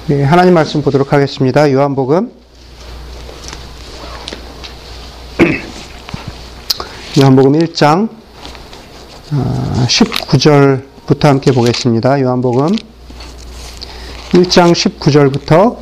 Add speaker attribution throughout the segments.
Speaker 1: 네, 하나님 말씀 보도록 하겠습니다. 요한복음 1장 19절부터 함께 보겠습니다. 요한복음 1장 19절부터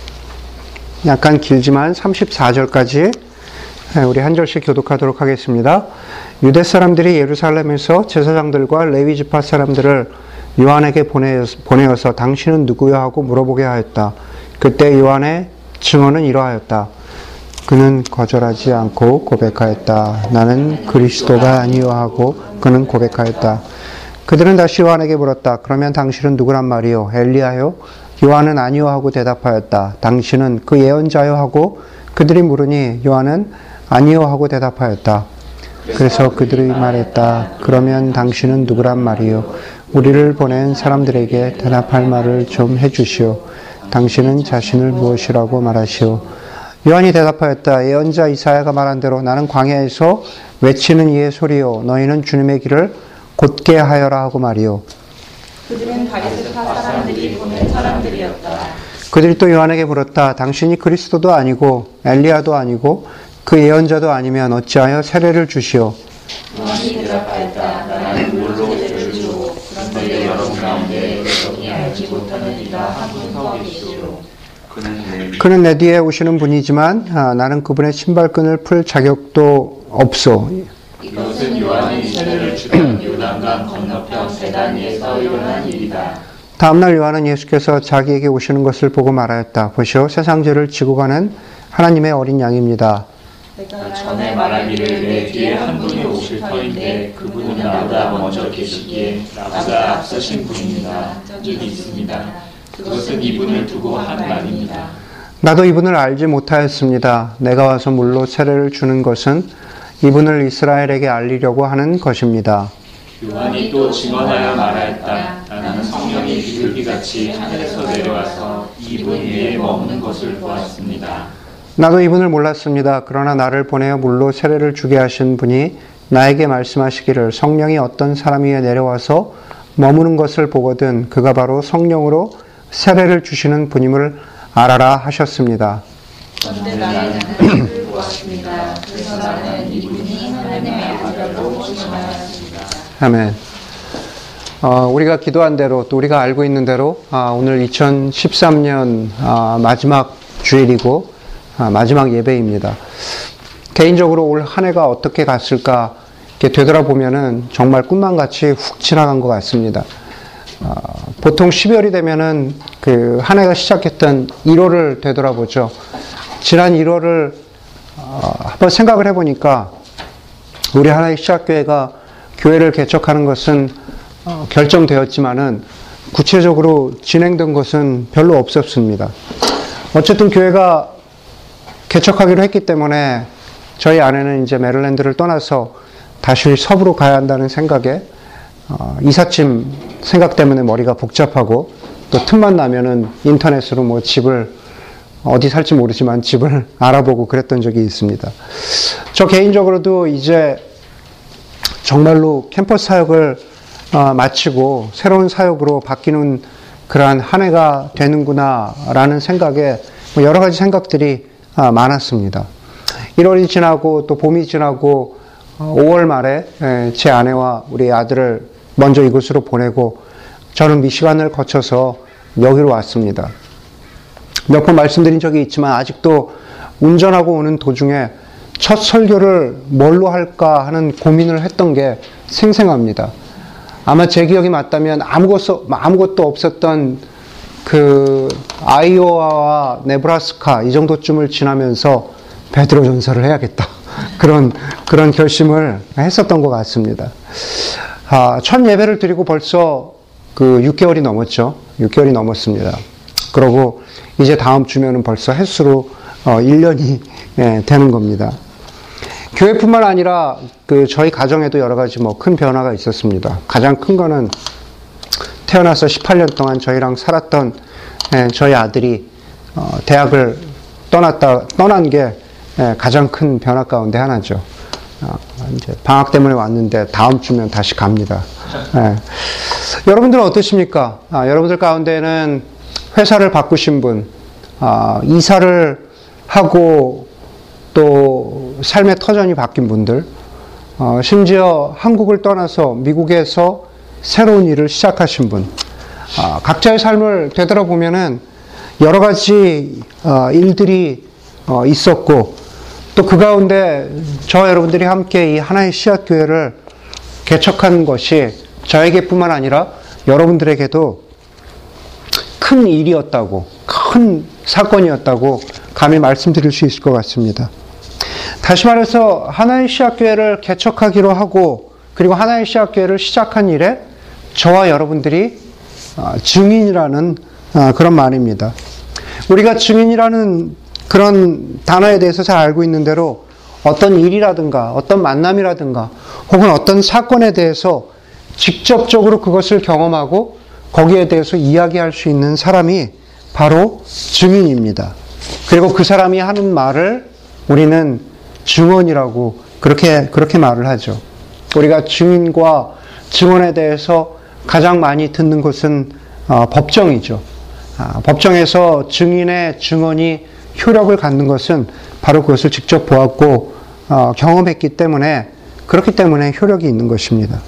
Speaker 1: 약간 길지만 34절까지 우리 한 절씩 교독하도록 하겠습니다. 유대 사람들이 예루살렘에서 제사장들과 레위 지파 사람들을 요한에게 보내어서 당신은 누구야 하고 물어보게 하였다. 그때 요한의 증언은 이러하였다. 그는 거절하지 않고 고백하였다. 나는 그리스도가 아니요 하고 그는 고백하였다. 그들은 다시 요한에게 물었다. 그러면 당신은 누구란 말이요? 엘리야요? 요한은 아니요 하고 대답하였다. 당신은 그 예언자요 하고 그들이 물으니 요한은 아니요 하고 대답하였다. 그래서 그들이 말했다. 그러면 당신은 누구란 말이요? 우리를 보낸 사람들에게 대답할 말을 좀 해주시오. 당신은 자신을 무엇이라고 말하시오? 요한이 대답하였다. 예언자 이사야가 말한 대로 나는 광야에서 외치는 이의 소리요. 너희는 주님의 길을 곧게 하여라 하고 말이요.
Speaker 2: 그들은 바리새파 사람들이 보낸 사람들이었다.
Speaker 1: 그들이 또 요한에게 물었다. 당신이 그리스도도 아니고 엘리야도 아니고 그 예언자도 아니면 어찌하여 세례를 주시오?
Speaker 2: 요한이 대답하였다. 나는 물로 세례를 주고 그런데 여러분 가운데 여러분이 알지 못하는 이가 한 분 서 계시오.
Speaker 1: 그는 내 뒤에 오시는 분이지만 나는 그분의 신발끈을 풀 자격도 없소.
Speaker 2: 이것은 요한이 세례를 주던 요단강 건너편 베다니에서 일어난 일이다.
Speaker 1: 다음날 요한은 예수께서 자기에게 오시는 것을 보고 말하였다. 보시오, 세상 죄를 지고 가는 하나님의 어린 양입니다.
Speaker 2: 내가 전에 말하기를 내 뒤에 한 분이 오실 터인데 그분은 나보다 먼저 계시기에 나보다 앞서신 분입니다. 적이 있습니다. 그것은 이분을 두고 한 말입니다.
Speaker 1: 나도 이분을 알지 못하였습니다. 내가 와서 물로 세례를 주는 것은 이분을 이스라엘에게 알리려고 하는 것입니다.
Speaker 2: 요한이 또 증언하여 말하였다. 나는 성령이 비둘기같이 하늘에서 내려와서 이분 위에 머무는 것을 보았습니다.
Speaker 1: 나도 이분을 몰랐습니다. 그러나 나를 보내어 물로 세례를 주게 하신 분이 나에게 말씀하시기를 성령이 어떤 사람 위에 내려와서 머무는 것을 보거든 그가 바로 성령으로 세례를 주시는 분임을 알아라 하셨습니다.
Speaker 2: 그런데 나는 그를 보았습니다. 그래서 나는 이분이 하나님의 아들로 추정하였습니다.
Speaker 1: 아멘. 우리가 기도한 대로 또 우리가 알고 있는 대로 오늘 2013년 마지막 주일이고 마지막 예배입니다. 개인적으로 올 한 해가 어떻게 갔을까 이렇게 되돌아보면은 정말 꿈만같이 훅 지나간 것 같습니다. 보통 12월이 되면은 그 한 해가 시작했던 1월을 되돌아보죠. 지난 1월을 한번 생각을 해보니까 우리 하나의 시작교회가 교회를 개척하는 것은 결정되었지만은 구체적으로 진행된 것은 별로 없었습니다. 어쨌든 교회가 개척하기로 했기 때문에 저희 아내는 이제 메릴랜드를 떠나서 다시 서부로 가야 한다는 생각에 이삿짐 생각 때문에 머리가 복잡하고 또 틈만 나면은 인터넷으로 뭐 집을 어디 살지 모르지만 집을 알아보고 그랬던 적이 있습니다. 저 개인적으로도 이제 정말로 캠퍼스 사역을 마치고 새로운 사역으로 바뀌는 그러한 한 해가 되는구나 라는 생각에 여러 가지 생각들이 많았습니다. 1월이 지나고 또 봄이 지나고 5월 말에 제 아내와 우리 아들을 먼저 이곳으로 보내고 저는 미시간을 거쳐서 여기로 왔습니다. 몇 번 말씀드린 적이 있지만 아직도 운전하고 오는 도중에 첫 설교를 뭘로 할까 하는 고민을 했던 게 생생합니다. 아마 제 기억이 맞다면 아무것도 없었던 그 아이오와와 네브라스카 이 정도쯤을 지나면서 베드로 전서를 해야겠다. 그런 결심을 했었던 것 같습니다. 첫 예배를 드리고 벌써 그 6개월이 넘었죠. 6개월이 넘었습니다. 그러고 이제 다음 주면은 벌써 횟수로 1년이 되는 겁니다. 교회뿐만 아니라 그 저희 가정에도 여러 가지 뭐 큰 변화가 있었습니다. 가장 큰 거는 태어나서 18년 동안 저희랑 살았던 저희 아들이 대학을 떠난 게 가장 큰 변화 가운데 하나죠. 이제 방학 때문에 왔는데 다음 주면 다시 갑니다. 여러분들은 어떠십니까? 여러분들 가운데는 회사를 바꾸신 분, 이사를 하고 또 삶의 터전이 바뀐 분들, 심지어 한국을 떠나서 미국에서 새로운 일을 시작하신 분, 각자의 삶을 되돌아보면은 여러 가지 일들이 있었고, 또 그 가운데 저와 여러분들이 함께 이 하나의 씨앗교회를 개척한 것이 저에게뿐만 아니라 여러분들에게도 큰 일이었다고, 큰 사건이었다고 감히 말씀드릴 수 있을 것 같습니다. 다시 말해서 하나의 씨앗교회를 개척하기로 하고, 그리고 하나의 씨앗교회를 시작한 일에 저와 여러분들이 증인이라는 그런 말입니다. 우리가 증인이라는 그런 단어에 대해서 잘 알고 있는 대로 어떤 일이라든가 어떤 만남이라든가 혹은 어떤 사건에 대해서 직접적으로 그것을 경험하고 거기에 대해서 이야기할 수 있는 사람이 바로 증인입니다. 그리고 그 사람이 하는 말을 우리는 증언이라고 그렇게 말을 하죠. 우리가 증인과 증언에 대해서 가장 많이 듣는 것은 법정이죠. 법정에서 증인의 증언이 효력을 갖는 것은 바로 그것을 직접 보았고 경험했기 때문에, 그렇기 때문에 효력이 있는 것입니다.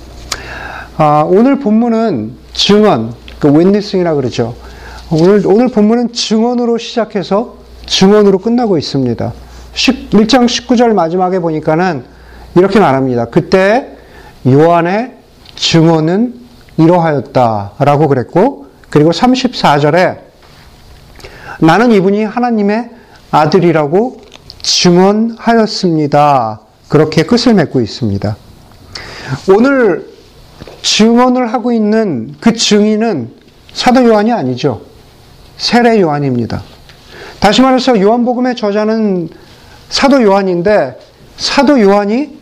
Speaker 1: 오늘 본문은 증언, witnessing이라고 그러죠. 오늘 본문은 증언으로 시작해서 증언으로 끝나고 있습니다. 1장 19절 마지막에 보니까는 이렇게 말합니다. 그때 요한의 증언은 이러하였다라고 그랬고, 그리고 34절에 나는 이분이 하나님의 아들이라고 증언하였습니다. 그렇게 끝을 맺고 있습니다. 오늘 증언을 하고 있는 그 증인은 사도 요한이 아니죠. 세례 요한입니다. 다시 말해서 요한복음의 저자는 사도 요한인데, 사도 요한이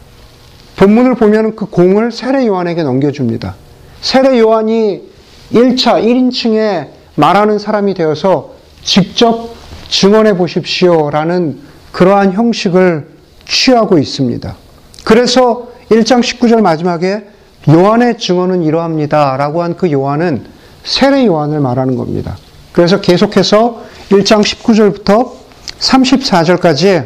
Speaker 1: 본문을 보면 그 공을 세례 요한에게 넘겨줍니다. 세례 요한이 1차 1인칭에 말하는 사람이 되어서 직접 증언해 보십시오라는 그러한 형식을 취하고 있습니다. 그래서 1장 19절 마지막에 요한의 증언은 이러합니다 라고 한 그 요한은 세례 요한을 말하는 겁니다. 그래서 계속해서 1장 19절부터 34절까지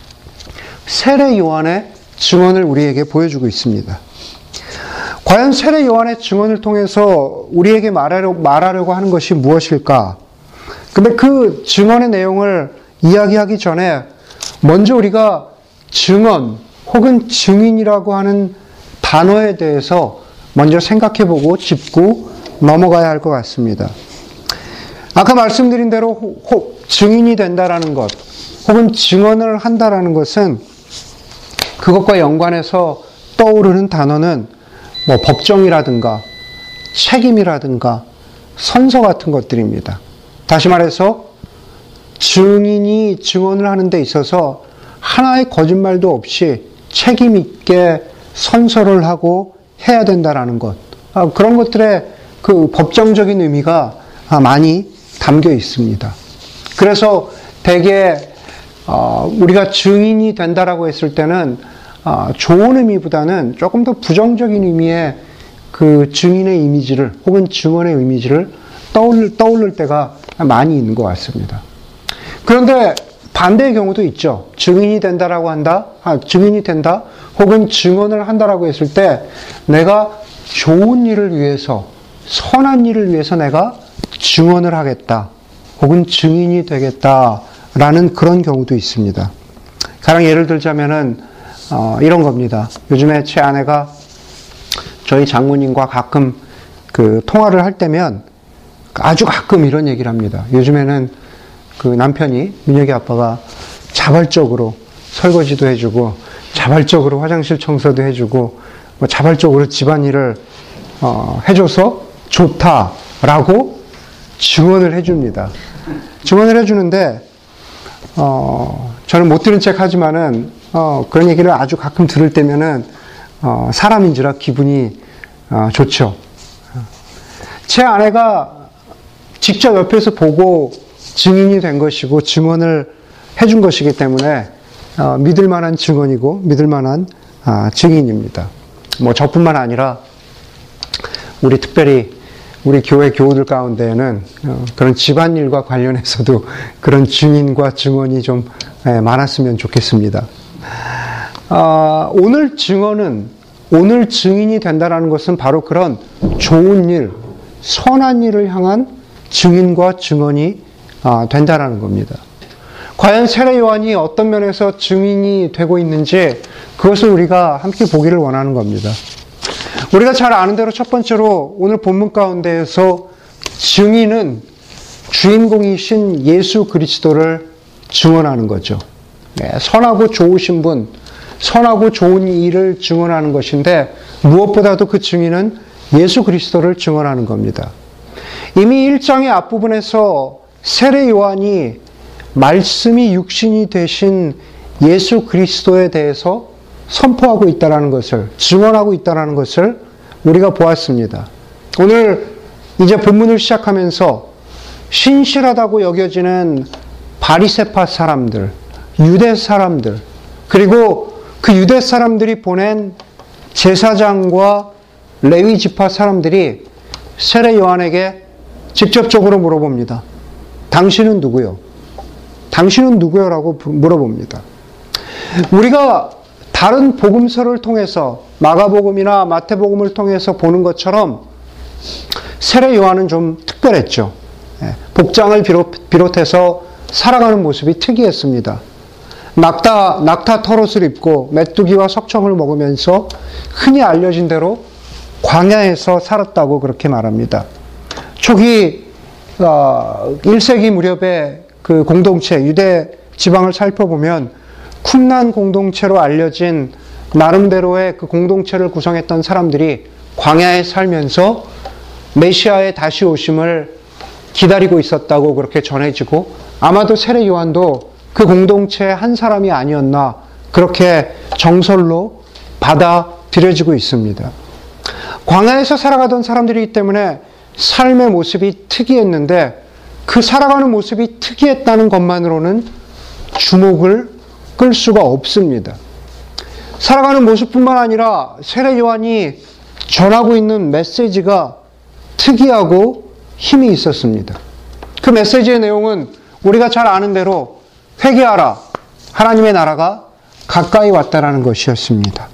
Speaker 1: 세례 요한의 증언을 우리에게 보여주고 있습니다. 과연 세례 요한의 증언을 통해서 우리에게 말하려고 하는 것이 무엇일까? 근데 그 증언의 내용을 이야기하기 전에 먼저 우리가 증언 혹은 증인이라고 하는 단어에 대해서 먼저 생각해보고 짚고 넘어가야 할 것 같습니다. 아까 말씀드린 대로 증인이 된다라는 것 혹은 증언을 한다라는 것은 그것과 연관해서 떠오르는 단어는 법정이라든가 책임이라든가 선서 같은 것들입니다. 다시 말해서 증인이 증언을 하는 데 있어서 하나의 거짓말도 없이 책임 있게 선서를 하고 해야 된다라는 것, 그런 것들의 그 법정적인 의미가 많이 담겨 있습니다. 그래서 대개 우리가 증인이 된다라고 했을 때는 좋은 의미보다는 조금 더 부정적인 의미의 그 증인의 이미지를 혹은 증언의 이미지를 떠올릴 때가 많이 있는 것 같습니다. 그런데 반대의 경우도 있죠. 증인이 된다라고 한다, 증인이 된다, 혹은 증언을 한다라고 했을 때 내가 좋은 일을 위해서, 선한 일을 위해서 내가 증언을 하겠다, 혹은 증인이 되겠다라는 그런 경우도 있습니다. 가령 예를 들자면은 이런 겁니다. 요즘에 제 아내가 저희 장모님과 가끔 그 통화를 할 때면 아주 가끔 이런 얘기를 합니다. 요즘에는 그 남편이, 민혁이 아빠가 자발적으로 설거지도 해주고 자발적으로 화장실 청소도 해주고 자발적으로 집안일을 해줘서 좋다라고 증언을 해줍니다. 증언을 해주는데 저는 못 들은 척 하지만은 그런 얘기를 아주 가끔 들을 때면은 사람인지라 기분이 좋죠. 제 아내가 직접 옆에서 보고 증인이 된 것이고 증언을 해준 것이기 때문에 믿을 만한 증언이고 믿을 만한 증인입니다. 저뿐만 아니라 우리 특별히 우리 교회 교우들 가운데에는 그런 집안일과 관련해서도 그런 증인과 증언이 좀 많았으면 좋겠습니다. 오늘 증인이 된다는 것은 바로 그런 좋은 일, 선한 일을 향한 증인과 증언이 된다는 겁니다. 과연 세례 요한이 어떤 면에서 증인이 되고 있는지 그것을 우리가 함께 보기를 원하는 겁니다. 우리가 잘 아는 대로 첫 번째로 오늘 본문 가운데에서 증인은 주인공이신 예수 그리스도를 증언하는 거죠. 선하고 좋으신 분, 선하고 좋은 일을 증언하는 것인데 무엇보다도 그 증인은 예수 그리스도를 증언하는 겁니다. 이미 1장의 앞부분에서 세례 요한이 말씀이 육신이 되신 예수 그리스도에 대해서 선포하고 있다는 것을, 증언하고 있다는 것을 우리가 보았습니다. 오늘 이제 본문을 시작하면서 신실하다고 여겨지는 바리새파 사람들, 유대 사람들, 그리고 그 유대 사람들이 보낸 제사장과 레위 지파 사람들이 세례 요한에게 직접적으로 물어봅니다. 당신은 누구요? 당신은 누구요? 라고 물어봅니다. 우리가 다른 복음서를 통해서 마가복음이나 마태복음을 통해서 보는 것처럼 세례 요한은 좀 특별했죠. 복장을 비롯해서 살아가는 모습이 특이했습니다. 낙타 털옷을 입고 메뚜기와 석청을 먹으면서 흔히 알려진 대로 광야에서 살았다고 그렇게 말합니다. 초기 1세기 무렵의 그 공동체, 유대 지방을 살펴보면 쿰난 공동체로 알려진 나름대로의 그 공동체를 구성했던 사람들이 광야에 살면서 메시아의 다시 오심을 기다리고 있었다고 그렇게 전해지고 아마도 세례 요한도 그 공동체의 한 사람이 아니었나 그렇게 정설로 받아들여지고 있습니다. 광야에서 살아가던 사람들이기 때문에 삶의 모습이 특이했는데 그 살아가는 모습이 특이했다는 것만으로는 주목을 끌 수가 없습니다. 살아가는 모습뿐만 아니라 세례 요한이 전하고 있는 메시지가 특이하고 힘이 있었습니다. 그 메시지의 내용은 우리가 잘 아는 대로 회개하라, 하나님의 나라가 가까이 왔다라는 것이었습니다.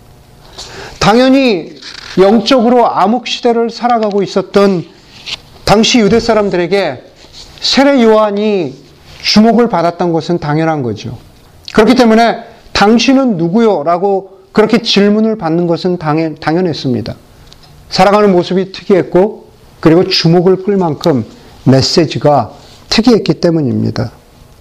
Speaker 1: 당연히 영적으로 암흑시대를 살아가고 있었던 당시 유대 사람들에게 세례 요한이 주목을 받았던 것은 당연한 거죠. 그렇기 때문에 당신은 누구요? 라고 그렇게 질문을 받는 것은 당연했습니다. 살아가는 모습이 특이했고 그리고 주목을 끌 만큼 메시지가 특이했기 때문입니다.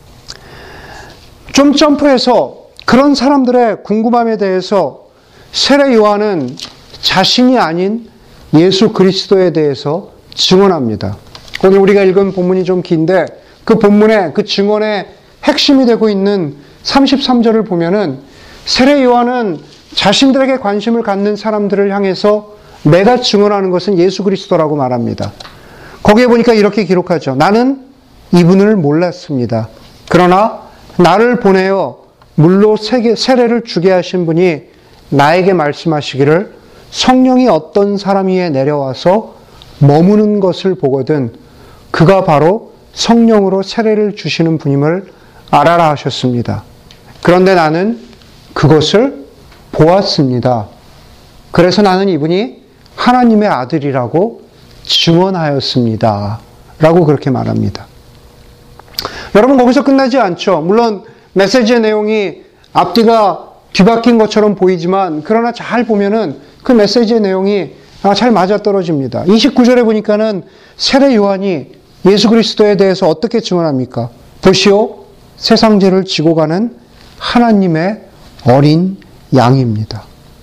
Speaker 1: 좀 점프해서 그런 사람들의 궁금함에 대해서 세례 요한은 자신이 아닌 예수 그리스도에 대해서 증언합니다. 오늘 우리가 읽은 본문이 좀 긴데 그 본문의 그 증언의 핵심이 되고 있는 33절을 보면은 세례 요한은 자신들에게 관심을 갖는 사람들을 향해서 내가 증언하는 것은 예수 그리스도라고 말합니다. 거기에 보니까 이렇게 기록하죠. 나는 이분을 몰랐습니다. 그러나 나를 보내어 물로 세례를 주게 하신 분이 나에게 말씀하시기를 성령이 어떤 사람 위에 내려와서 머무는 것을 보거든 그가 바로 성령으로 세례를 주시는 분임을 알아라 하셨습니다. 그런데 나는 그것을 보았습니다. 그래서 나는 이분이 하나님의 아들이라고 증언하였습니다. 라고 그렇게 말합니다. 여러분 거기서 끝나지 않죠. 물론 메시지의 내용이 앞뒤가 뒤바뀐 것처럼 보이지만 그러나 잘 보면은 그 메시지의 내용이 잘 맞아떨어집니다. 29절에 보니까는 세례 요한이 예수 그리스도에 대해서 어떻게 증언합니까? 보시오, 세상 죄를 지고 가는 하나님의 어린 양입니다.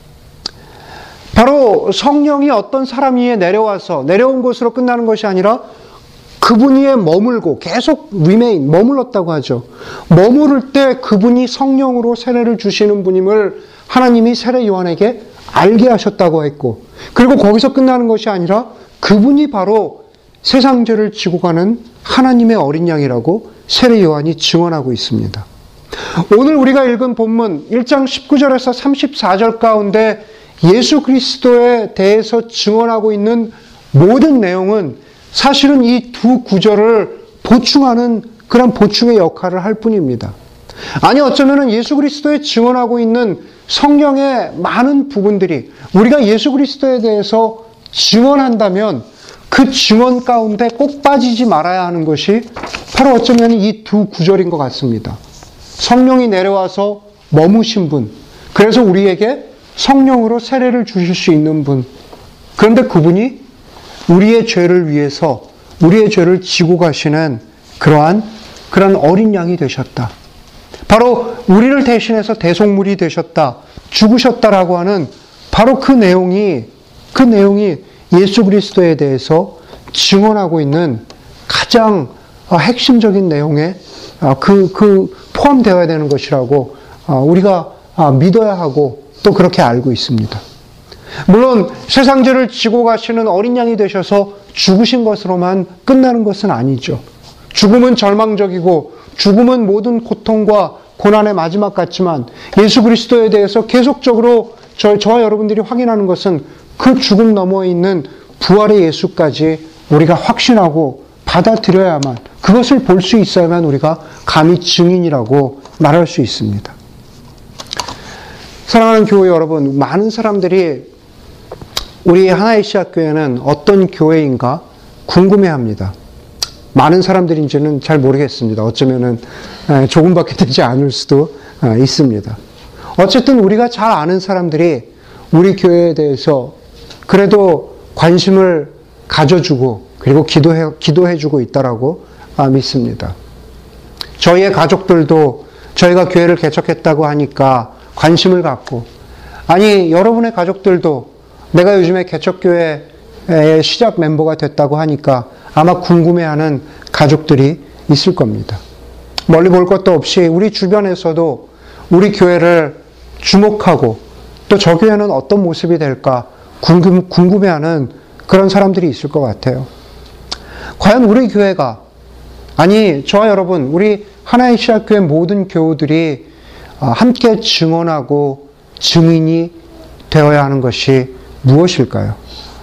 Speaker 1: 바로 성령이 어떤 사람 위에 내려온 것으로 끝나는 것이 아니라 그분 위에 머물고 계속 머물렀다고 하죠. 머무를 때 그분이 성령으로 세례를 주시는 분임을 하나님이 세례 요한에게 알게 하셨다고 했고, 그리고 거기서 끝나는 것이 아니라 그분이 바로 세상 죄를 지고 가는 하나님의 어린 양이라고 세례 요한이 증언하고 있습니다. 오늘 우리가 읽은 본문 1장 19절에서 34절 가운데 예수 그리스도에 대해서 증언하고 있는 모든 내용은 사실은 이 두 구절을 보충하는 그런 보충의 역할을 할 뿐입니다. 아니 어쩌면은 예수 그리스도에 증언하고 있는 성경의 많은 부분들이 우리가 예수 그리스도에 대해서 증언한다면 그 증언 가운데 꼭 빠지지 말아야 하는 것이 바로 어쩌면 이 두 구절인 것 같습니다. 성령이 내려와서 머무신 분, 그래서 우리에게 성령으로 세례를 주실 수 있는 분, 그런데 그분이 우리의 죄를 위해서 우리의 죄를 지고 가시는 그런 어린 양이 되셨다. 바로 우리를 대신해서 대속물이 되셨다, 죽으셨다라고 하는 바로 그 내용이 예수 그리스도에 대해서 증언하고 있는 가장 핵심적인 내용에 포함되어야 되는 것이라고 우리가 믿어야 하고 또 그렇게 알고 있습니다. 물론 세상 죄를 지고 가시는 어린 양이 되셔서 죽으신 것으로만 끝나는 것은 아니죠. 죽음은 절망적이고 죽음은 모든 고통과 고난의 마지막 같지만 예수 그리스도에 대해서 계속적으로 저와 여러분들이 확인하는 것은 그 죽음 너머에 있는 부활의 예수까지 우리가 확신하고 받아들여야만, 그것을 볼 수 있어야만 우리가 감히 증인이라고 말할 수 있습니다. 사랑하는 교회 여러분, 많은 사람들이 우리 하나의 시학교회는 어떤 교회인가 궁금해합니다. 많은 사람들인지는 잘 모르겠습니다. 어쩌면은 조금밖에 되지 않을 수도 있습니다. 어쨌든 우리가 잘 아는 사람들이 우리 교회에 대해서 그래도 관심을 가져주고 그리고 기도해주고 있다라고 믿습니다. 저희의 가족들도 저희가 교회를 개척했다고 하니까 관심을 갖고, 아니 여러분의 가족들도 내가 요즘에 개척교회의 시작 멤버가 됐다고 하니까 아마 궁금해하는 가족들이 있을 겁니다. 멀리 볼 것도 없이 우리 주변에서도 우리 교회를 주목하고 또 저 교회는 어떤 모습이 될까 궁금해하는 그런 사람들이 있을 것 같아요. 과연 우리 교회가, 아니 저와 여러분, 우리 하나의 시작교회 모든 교우들이 함께 증언하고 증인이 되어야 하는 것이 무엇일까요?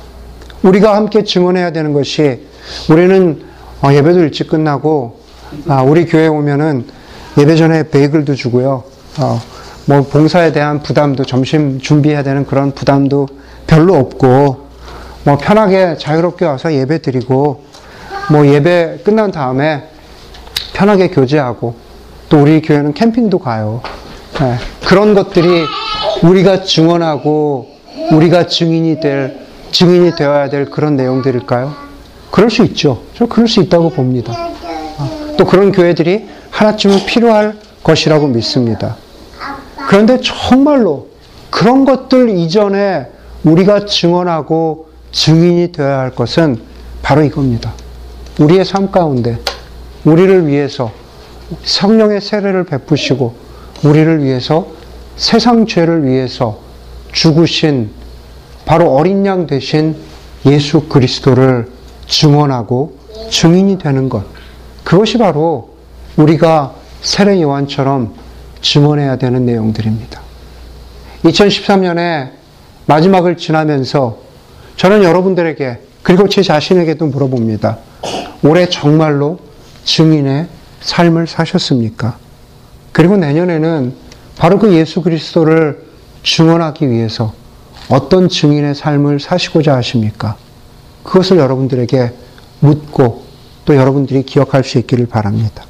Speaker 1: 우리가 함께 증언해야 되는 것이, 우리는 예배도 일찍 끝나고 우리 교회에 오면은 예배 전에 베이글도 주고요. 뭐 봉사에 대한 부담도, 점심 준비해야 되는 그런 부담도 별로 없고, 뭐 편하게 자유롭게 와서 예배 드리고, 뭐 예배 끝난 다음에 편하게 교제하고, 또 우리 교회는 캠핑도 가요. 그런 것들이 우리가 증언하고 우리가 증인이 되어야 될 그런 내용들일까요? 그럴 수 있죠. 저 그럴 수 있다고 봅니다. 또 그런 교회들이 하나쯤은 필요할 것이라고 믿습니다. 그런데 정말로 그런 것들 이전에 우리가 증언하고 증인이 되어야 할 것은 바로 이겁니다. 우리의 삶 가운데 우리를 위해서 성령의 세례를 베푸시고 우리를 위해서, 세상 죄를 위해서 죽으신 바로 어린 양 되신 예수 그리스도를 증언하고 증인이 되는 것, 그것이 바로 우리가 세례 요한처럼 증언해야 되는 내용들입니다. 2013년에 마지막을 지나면서 저는 여러분들에게, 그리고 제 자신에게도 물어봅니다. 올해 정말로 증인의 삶을 사셨습니까? 그리고 내년에는 바로 그 예수 그리스도를 증언하기 위해서 어떤 증인의 삶을 사시고자 하십니까? 그것을 여러분들에게 묻고 또 여러분들이 기억할 수 있기를 바랍니다.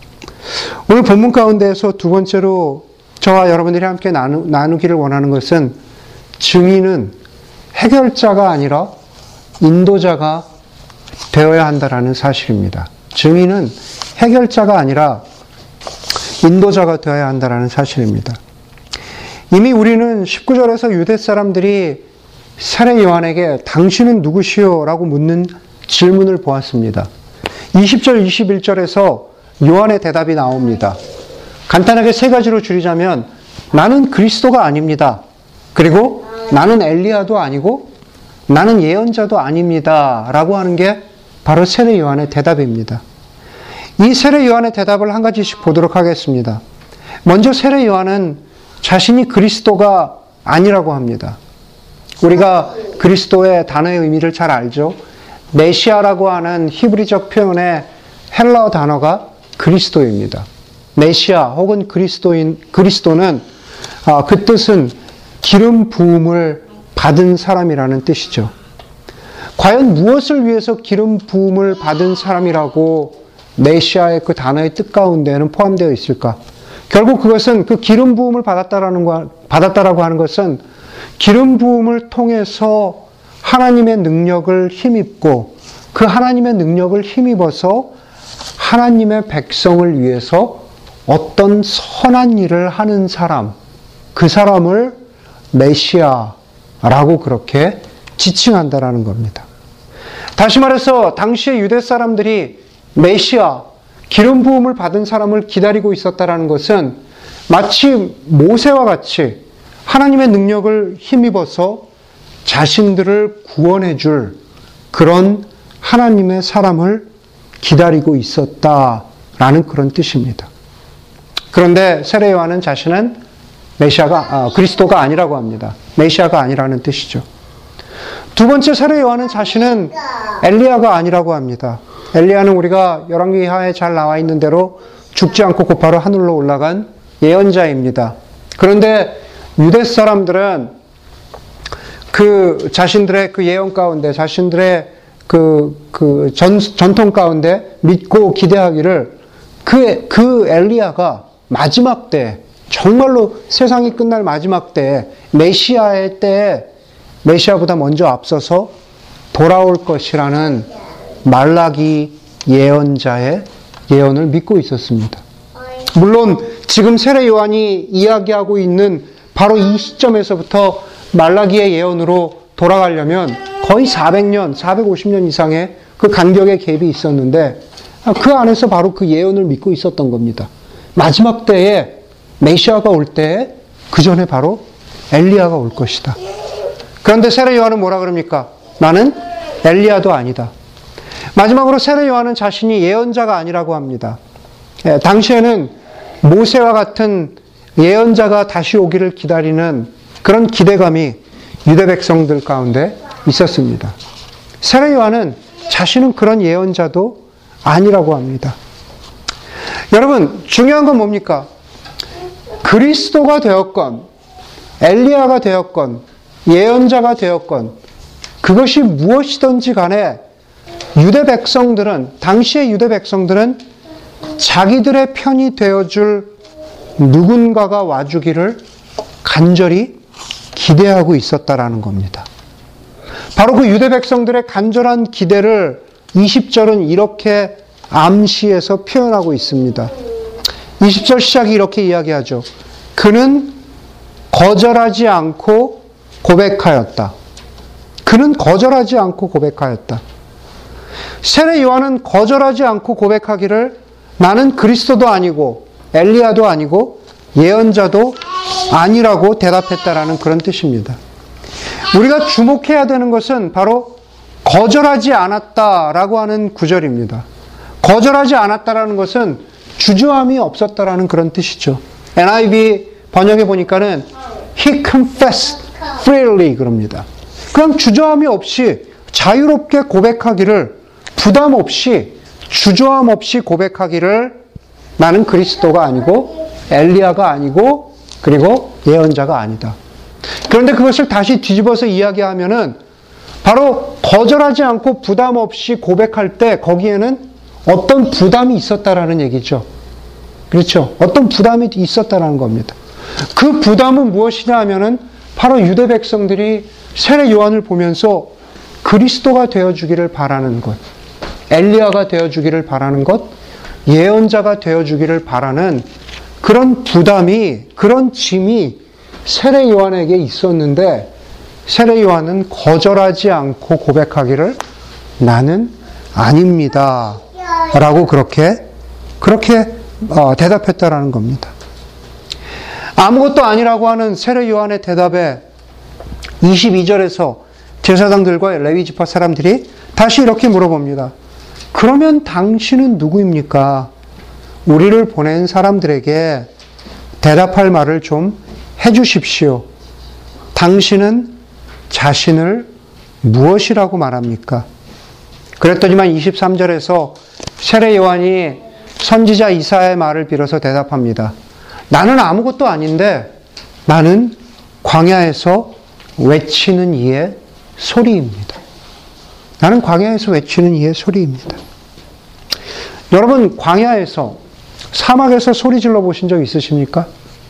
Speaker 1: 오늘 본문 가운데에서 두 번째로 저와 여러분들이 함께 나누기를 원하는 것은, 증인은 해결자가 아니라 인도자가 되어야 한다라는 사실입니다. 증인은 해결자가 아니라 인도자가 되어야 한다라는 사실입니다. 이미 우리는 19절에서 유대 사람들이 세례 요한에게 당신은 누구시오? 라고 묻는 질문을 보았습니다. 20절, 21절에서 요한의 대답이 나옵니다. 간단하게 세 가지로 줄이자면, 나는 그리스도가 아닙니다. 그리고 나는 엘리야도 아니고 나는 예언자도 아닙니다. 라고 하는 게 바로 세례 요한의 대답입니다. 이 세례 요한의 대답을 한 가지씩 보도록 하겠습니다. 먼저 세례 요한은 자신이 그리스도가 아니라고 합니다. 우리가 그리스도의 단어의 의미를 잘 알죠. 메시아라고 하는 히브리적 표현의 헬라어 단어가 그리스도입니다. 메시아 혹은 그리스도는 그 뜻은 기름 부음을 받은 사람이라는 뜻이죠. 과연 무엇을 위해서 기름 부음을 받은 사람이라고 메시아의 그 단어의 뜻 가운데는 포함되어 있을까? 결국 그것은 그 기름 부음을 받았다라고 하는 것은 기름 부음을 통해서 하나님의 능력을 힘입고 그 하나님의 능력을 힘입어서 하나님의 백성을 위해서 어떤 선한 일을 하는 사람, 그 사람을 메시아라고 그렇게 지칭한다라는 겁니다. 다시 말해서 당시의 유대 사람들이 메시아, 기름 부음을 받은 사람을 기다리고 있었다라는 것은 마치 모세와 같이 하나님의 능력을 힘입어서 자신들을 구원해 줄 그런 하나님의 사람을 기다리고 있었다라는 그런 뜻입니다. 그런데 세례 요한은 자신은 그리스도가 아니라고 합니다. 메시아가 아니라는 뜻이죠. 두 번째 세례 요한은 자신은 엘리야가 아니라고 합니다. 엘리야는 우리가 열왕기하에 잘 나와 있는 대로 죽지 않고 곧바로 하늘로 올라간 예언자입니다. 그런데 유대 사람들은 그 자신들의 그 예언 가운데, 자신들의 전통 가운데 믿고 기대하기를 그 엘리야가 마지막 때, 정말로 세상이 끝날 마지막 때에 메시아의 때에 메시아보다 먼저 앞서서 돌아올 것이라는 말라기 예언자의 예언을 믿고 있었습니다. 물론 지금 세례 요한이 이야기하고 있는 바로 이 시점에서부터 말라기의 예언으로 돌아가려면 거의 400년, 450년 이상의 그 간격의 갭이 있었는데 그 안에서 바로 그 예언을 믿고 있었던 겁니다. 마지막 때에 메시아가 올 때에 그 전에 바로 엘리야가 올 것이다. 그런데 세례 요한은 뭐라 그럽니까? 나는 엘리야도 아니다. 마지막으로 세례 요한은 자신이 예언자가 아니라고 합니다. 당시에는 모세와 같은 예언자가 다시 오기를 기다리는 그런 기대감이 유대 백성들 가운데 있었습니다. 세례 요한은 자신은 그런 예언자도 아니라고 합니다. 여러분, 중요한 건 뭡니까? 그리스도가 되었건, 엘리야가 되었건, 예언자가 되었건, 그것이 무엇이든지 간에 유대 백성들은, 당시의 유대 백성들은 자기들의 편이 되어줄 누군가가 와주기를 간절히 기대하고 있었다라는 겁니다. 바로 그 유대 백성들의 간절한 기대를 20절은 이렇게 암시해서 표현하고 있습니다. 20절 시작이 이렇게 이야기하죠. 그는 거절하지 않고 고백하였다. 그는 거절하지 않고 고백하였다. 세례 요한은 거절하지 않고 고백하기를 나는 그리스도도 아니고 엘리야도 아니고 예언자도 아니라고 대답했다라는 그런 뜻입니다. 우리가 주목해야 되는 것은 바로 거절하지 않았다라고 하는 구절입니다. 거절하지 않았다라는 것은 주저함이 없었다라는 그런 뜻이죠. NIV 번역해 보니까는 He confessed freely 그럽니다. 그럼 주저함이 없이 자유롭게 고백하기를 부담 없이 주저함 없이 고백하기를 나는 그리스도가 아니고 엘리야가 아니고 그리고 예언자가 아니다. 그런데 그것을 다시 뒤집어서 이야기하면은 바로 거절하지 않고 부담 없이 고백할 때 거기에는 어떤 부담이 있었다라는 얘기죠. 그렇죠? 어떤 부담이 있었다라는 겁니다. 그 부담은 무엇이냐 하면은 바로 유대 백성들이 세례 요한을 보면서 그리스도가 되어주기를 바라는 것, 엘리야가 되어주기를 바라는 것, 예언자가 되어주기를 바라는 그런 부담이, 그런 짐이 세례 요한에게 있었는데 세례 요한은 거절하지 않고 고백하기를 나는 아닙니다 라고 그렇게 대답했다라는 겁니다. 아무것도 아니라고 하는 세례 요한의 대답에 22절에서 제사장들과 레위 지파 사람들이 다시 이렇게 물어봅니다. 그러면 당신은 누구입니까? 우리를 보낸 사람들에게 대답할 말을 좀 해주십시오. 당신은 자신을 무엇이라고 말합니까? 그랬더니만 23절에서 세례 요한이 선지자 이사야의 말을 빌어서 대답합니다. 나는 아무것도 아닌데 나는 광야에서 외치는 이의 소리입니다. 나는 광야에서 외치는 이의 소리입니다. 여러분, 광야에서, 사막에서 소리 질러 보신 적 있으십니까?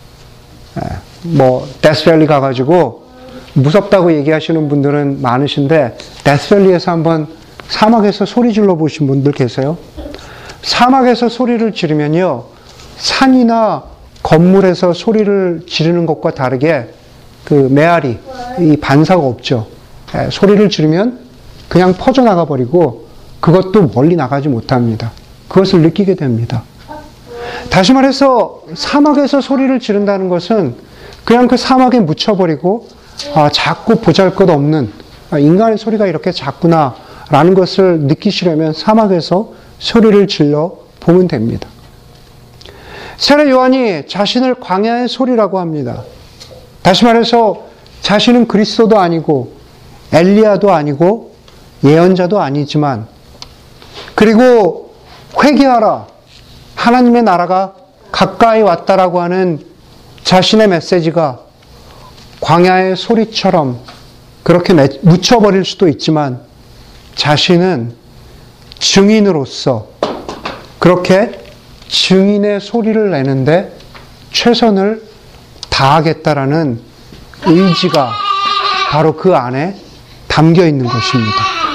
Speaker 1: 데스밸리 가가지고 무섭다고 얘기하시는 분들은 많으신데, 데스밸리에서 한번 사막에서 소리 질러 보신 분들 계세요? 사막에서 소리를 지르면요, 산이나 건물에서 소리를 지르는 것과 다르게 그 메아리, 이 반사가 없죠. 소리를 지르면 그냥 퍼져나가 버리고 그것도 멀리 나가지 못합니다. 그것을 느끼게 됩니다. 다시 말해서 사막에서 소리를 지른다는 것은 그냥 그 사막에 묻혀버리고 자꾸 보잘것없는 인간의 소리가 이렇게 작구나라는 것을 느끼시려면 사막에서 소리를 질러 보면 됩니다. 세례 요한이 자신을 광야의 소리라고 합니다. 다시 말해서 자신은 그리스도도 아니고 엘리야도 아니고 예언자도 아니지만, 그리고 회개하라, 하나님의 나라가 가까이 왔다라고 하는 자신의 메시지가 광야의 소리처럼 그렇게 묻혀버릴 수도 있지만, 자신은 증인으로서 그렇게 증인의 소리를 내는데 최선을 다하겠다라는 의지가 바로 그 안에 담겨 있는 것입니다.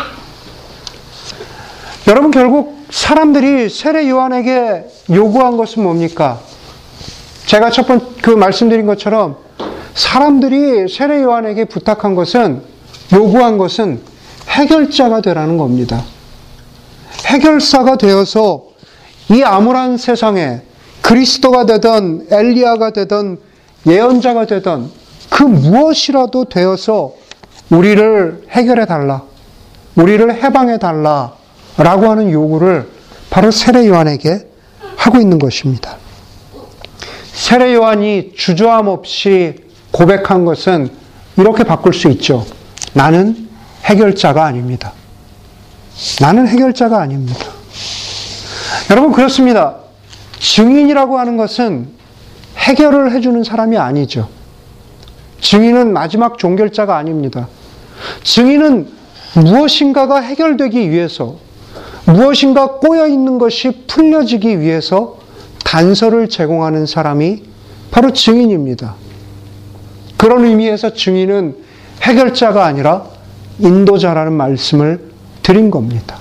Speaker 1: 여러분, 결국 사람들이 세례 요한에게 요구한 것은 뭡니까? 제가 첫 번째 말씀드린 것처럼 사람들이 세례 요한에게 부탁한 것은, 요구한 것은 해결자가 되라는 겁니다. 해결사가 되어서 이 암울한 세상에 그리스도가 되던 엘리야가 되던 예언자가 되던 그 무엇이라도 되어서 우리를 해결해 달라, 우리를 해방해 달라 라고 하는 요구를 바로 세례 요한에게 하고 있는 것입니다. 세례 요한이 주저함 없이 고백한 것은 이렇게 바꿀 수 있죠. 나는 해결자가 아닙니다. 나는 해결자가 아닙니다. 여러분, 그렇습니다. 증인이라고 하는 것은 해결을 해주는 사람이 아니죠. 증인은 마지막 종결자가 아닙니다. 증인은 무엇인가가 해결되기 위해서, 무엇인가 꼬여있는 것이 풀려지기 위해서 단서를 제공하는 사람이 바로 증인입니다. 그런 의미에서 증인은 해결자가 아니라 인도자라는 말씀을 드린 겁니다.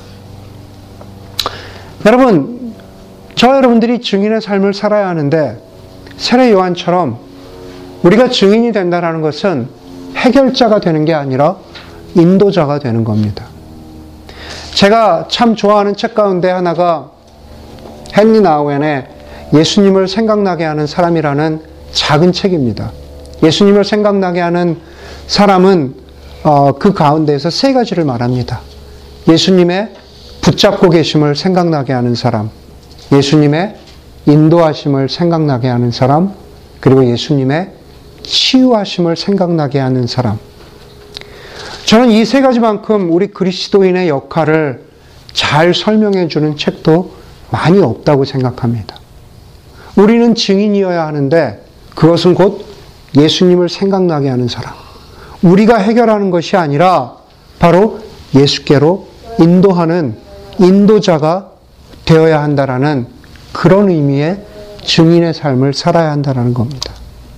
Speaker 1: 여러분, 여러분들이 증인의 삶을 살아야 하는데, 세례 요한처럼 우리가 증인이 된다는 것은 해결자가 되는 게 아니라 인도자가 되는 겁니다. 제가 참 좋아하는 책 가운데 하나가 헨리 나우엔의 예수님을 생각나게 하는 사람이라는 작은 책입니다. 예수님을 생각나게 하는 사람은 그 가운데에서 세 가지를 말합니다. 예수님의 붙잡고 계심을 생각나게 하는 사람, 예수님의 인도하심을 생각나게 하는 사람, 그리고 예수님의 치유하심을 생각나게 하는 사람. 저는 이 세 가지만큼 우리 그리스도인의 역할을 잘 설명해 주는 책도 많이 없다고 생각합니다. 우리는 증인이어야 하는데 그것은 곧 예수님을 생각나게 하는 사람. 우리가 해결하는 것이 아니라 바로 예수께로 인도하는 인도자가 되어야 한다라는 그런 의미의 증인의 삶을 살아야 한다는 겁니다.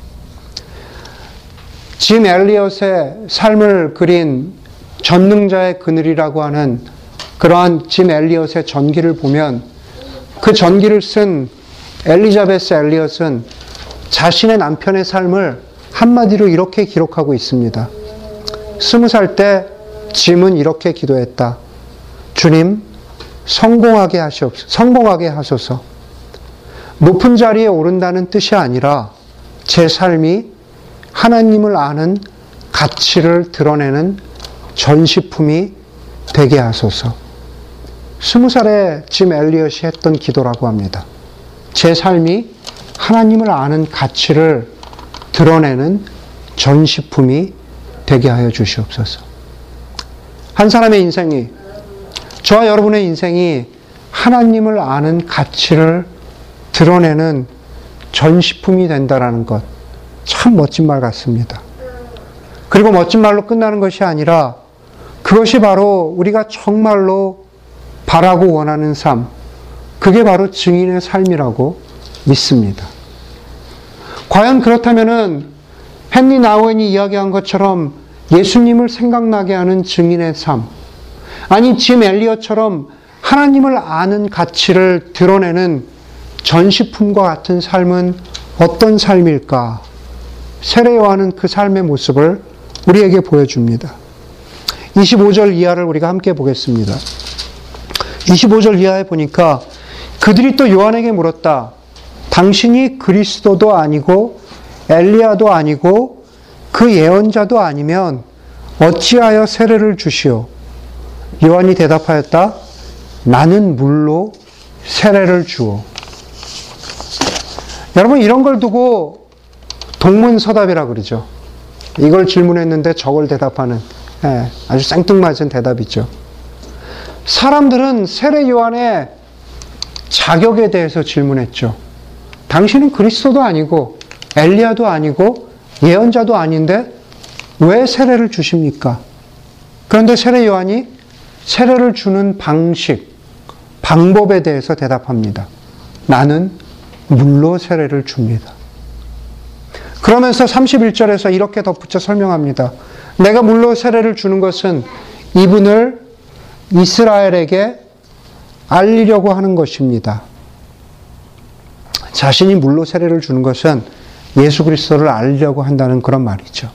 Speaker 1: 짐 엘리엇의 삶을 그린 전능자의 그늘이라고 하는 그러한 짐 엘리엇의 전기를 보면, 그 전기를 쓴 엘리자베스 엘리엇은 자신의 남편의 삶을 한마디로 이렇게 기록하고 있습니다. 20살 때 짐은 이렇게 기도했다. 주님, 성공하게 하소서. 높은 자리에 오른다는 뜻이 아니라 제 삶이 하나님을 아는 가치를 드러내는 전시품이 되게 하소서. 20살에 짐 엘리엇이 했던 기도라고 합니다. 제 삶이 하나님을 아는 가치를 드러내는 전시품이 되게 하여 주시옵소서. 한 사람의 인생이 저와 여러분의 인생이 하나님을 아는 가치를 드러내는 전시품이 된다는 것, 참 멋진 말 같습니다. 그리고 멋진 말로 끝나는 것이 아니라 그것이 바로 우리가 정말로 바라고 원하는 삶, 그게 바로 증인의 삶이라고 믿습니다. 과연 그렇다면은 헨리 나우엔이 이야기한 것처럼 예수님을 생각나게 하는 증인의 삶, 아니 짐 엘리엇처럼 하나님을 아는 가치를 드러내는 전시품과 같은 삶은 어떤 삶일까? 세례 요한은 그 삶의 모습을 우리에게 보여줍니다. 25절 이하를 우리가 함께 보겠습니다. 25절 이하에 보니까 그들이 또 요한에게 물었다. 당신이 그리스도도 아니고 엘리야도 아니고 그 예언자도 아니면 어찌하여 세례를 주시오? 요한이 대답하였다. 나는 물로 세례를 주오. 여러분, 이런 걸 두고 동문서답이라 그러죠. 이걸 질문했는데 저걸 대답하는 아주 생뚱맞은 대답이죠. 사람들은 세례 요한의 자격에 대해서 질문했죠. 당신은 그리스도도 아니고 엘리야도 아니고 예언자도 아닌데 왜 세례를 주십니까? 그런데 세례 요한이 세례를 주는 방식, 방법에 대해서 대답합니다. 나는 물로 세례를 줍니다. 그러면서 31절에서 이렇게 덧붙여 설명합니다. 내가 물로 세례를 주는 것은 이분을 이스라엘에게 알리려고 하는 것입니다. 자신이 물로 세례를 주는 것은 예수 그리스도를 알리려고 한다는 그런 말이죠.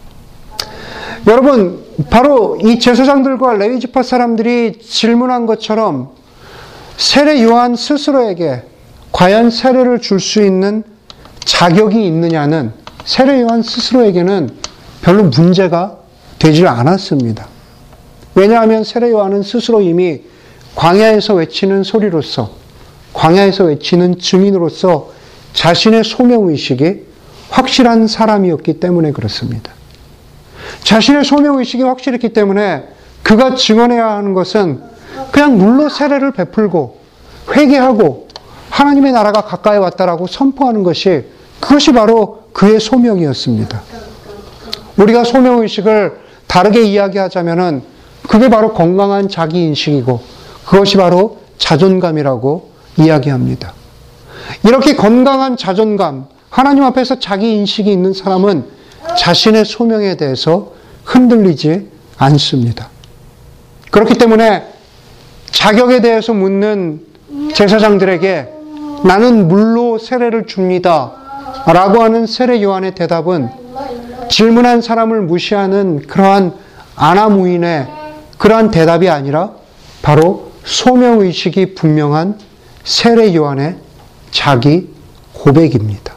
Speaker 1: 여러분, 바로 이 제사장들과 레위 지파 사람들이 질문한 것처럼 세례 요한 스스로에게 과연 세례를 줄 수 있는 자격이 있느냐는 세례 요한 스스로에게는 별로 문제가 되질 않았습니다. 왜냐하면 세례 요한은 스스로 이미 광야에서 외치는 소리로서, 광야에서 외치는 증인으로서 자신의 소명의식이 확실한 사람이었기 때문에 그렇습니다. 자신의 소명의식이 확실했기 때문에 그가 증언해야 하는 것은 그냥 물로 세례를 베풀고 회개하고 하나님의 나라가 가까이 왔다라고 선포하는 것이, 그것이 바로 그의 소명이었습니다. 우리가 소명의식을 다르게 이야기하자면은 그게 바로 건강한 자기인식이고 그것이 바로 자존감이라고 이야기합니다. 이렇게 건강한 자존감, 하나님 앞에서 자기인식이 있는 사람은 자신의 소명에 대해서 흔들리지 않습니다. 그렇기 때문에 자격에 대해서 묻는 제사장들에게 나는 물로 세례를 줍니다 라고 하는 세례 요한의 대답은 질문한 사람을 무시하는 그러한 아나무인의 그러한 대답이 아니라 바로 소명의식이 분명한 세례 요한의 자기 고백입니다.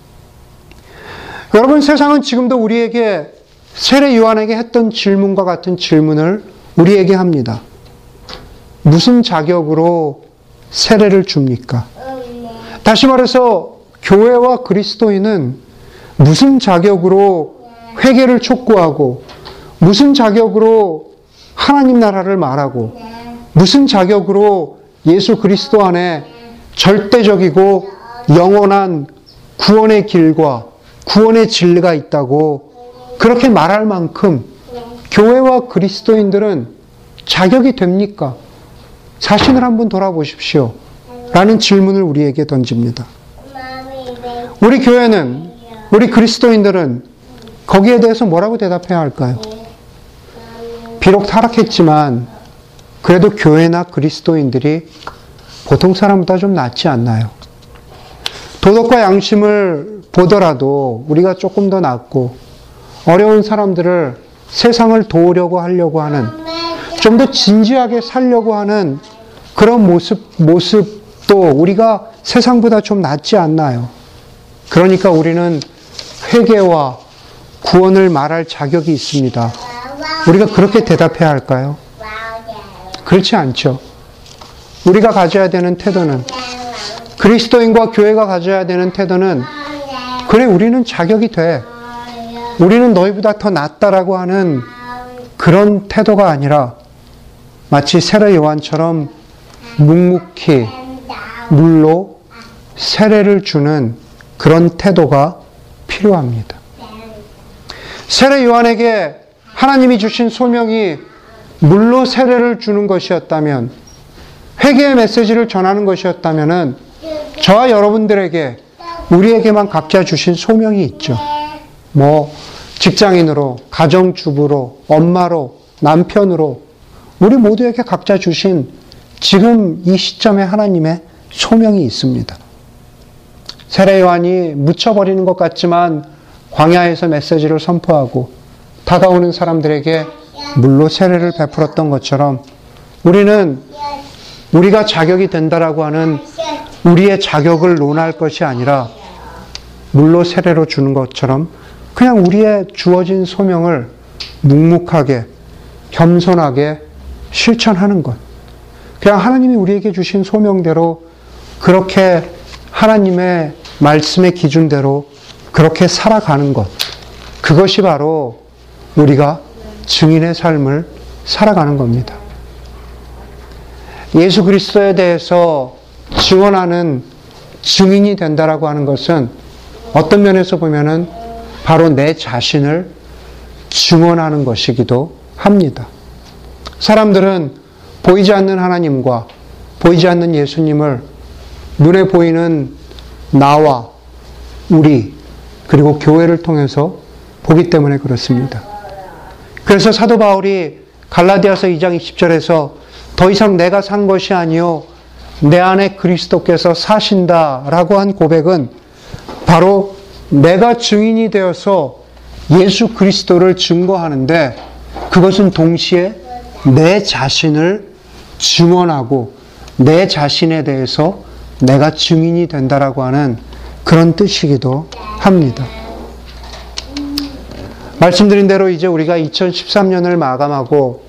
Speaker 1: 여러분, 세상은 지금도 우리에게 세례 요한에게 했던 질문과 같은 질문을 우리에게 합니다. 무슨 자격으로 세례를 줍니까? 다시 말해서 교회와 그리스도인은 무슨 자격으로 회개를 촉구하고 무슨 자격으로 하나님 나라를 말하고 무슨 자격으로 예수 그리스도 안에 절대적이고 영원한 구원의 길과 구원의 진리가 있다고 그렇게 말할 만큼 교회와 그리스도인들은 자격이 됩니까? 자신을 한번 돌아보십시오 라는 질문을 우리에게 던집니다. 우리 교회는, 우리 그리스도인들은 거기에 대해서 뭐라고 대답해야 할까요? 비록 타락했지만 그래도 교회나 그리스도인들이 보통 사람보다 좀 낫지 않나요? 도덕과 양심을 보더라도 우리가 조금 더 낫고 어려운 사람들을 세상을 도우려고 하려고 하는, 좀 더 진지하게 살려고 하는 그런 모습도 우리가 세상보다 좀 낫지 않나요? 그러니까 우리는 회개와 구원을 말할 자격이 있습니다. 우리가 그렇게 대답해야 할까요? 그렇지 않죠. 우리가 가져야 되는 태도는, 그리스도인과 교회가 가져야 되는 태도는, 그래, 우리는 자격이 돼, 우리는 너희보다 더 낫다라고 하는 그런 태도가 아니라 마치 세례 요한처럼 묵묵히 물로 세례를 주는 그런 태도가 필요합니다. 세례 요한에게 하나님이 주신 소명이 물로 세례를 주는 것이었다면, 회개의 메시지를 전하는 것이었다면, 저와 여러분들에게, 우리에게만 각자 주신 소명이 있죠. 직장인으로, 가정주부로, 엄마로, 남편으로, 우리 모두에게 각자 주신 지금 이 시점에 하나님의 소명이 있습니다. 세례 요한이 묻혀버리는 것 같지만 광야에서 메시지를 선포하고 다가오는 사람들에게 물로 세례를 베풀었던 것처럼, 우리는 우리가 자격이 된다라고 하는 우리의 자격을 논할 것이 아니라 물로 세례로 주는 것처럼 그냥 우리의 주어진 소명을 묵묵하게, 겸손하게 실천하는 것. 그냥 하나님이 우리에게 주신 소명대로 그렇게 하나님의 말씀의 기준대로 그렇게 살아가는 것. 그것이 바로 우리가 증인의 삶을 살아가는 겁니다. 예수 그리스도에 대해서 증언하는 증인이 된다라고 하는 것은 어떤 면에서 보면은 바로 내 자신을 증언하는 것이기도 합니다. 사람들은 보이지 않는 하나님과 보이지 않는 예수님을 눈에 보이는 나와 우리, 그리고 교회를 통해서 보기 때문에 그렇습니다. 그래서 사도 바울이 갈라디아서 2장 20절에서 더 이상 내가 산 것이 아니요 내 안에 그리스도께서 사신다라고 한 고백은 바로 내가 증인이 되어서 예수 그리스도를 증거하는데, 그것은 동시에 내 자신을 증언하고 내 자신에 대해서 내가 증인이 된다라고 하는 그런 뜻이기도 합니다. 말씀드린 대로 이제 우리가 2013년을 마감하고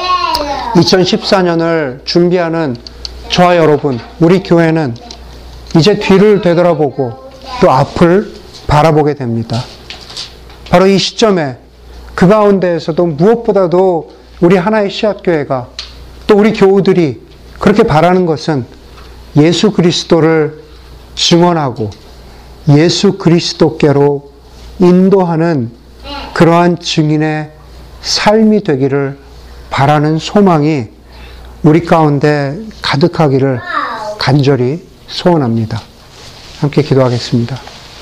Speaker 1: 2014년을 준비하는 저와 여러분, 우리 교회는 이제 뒤를 되돌아보고 또 앞을 바라보게 됩니다. 바로 이 시점에 그 가운데에서도 무엇보다도 우리 하나의 씨앗교회가, 또 우리 교우들이 그렇게 바라는 것은 예수 그리스도를 증언하고 예수 그리스도께로 인도하는 그러한 증인의 삶이 되기를 바라는 소망이 우리 가운데 가득하기를 간절히 소원합니다. 함께 기도하겠습니다.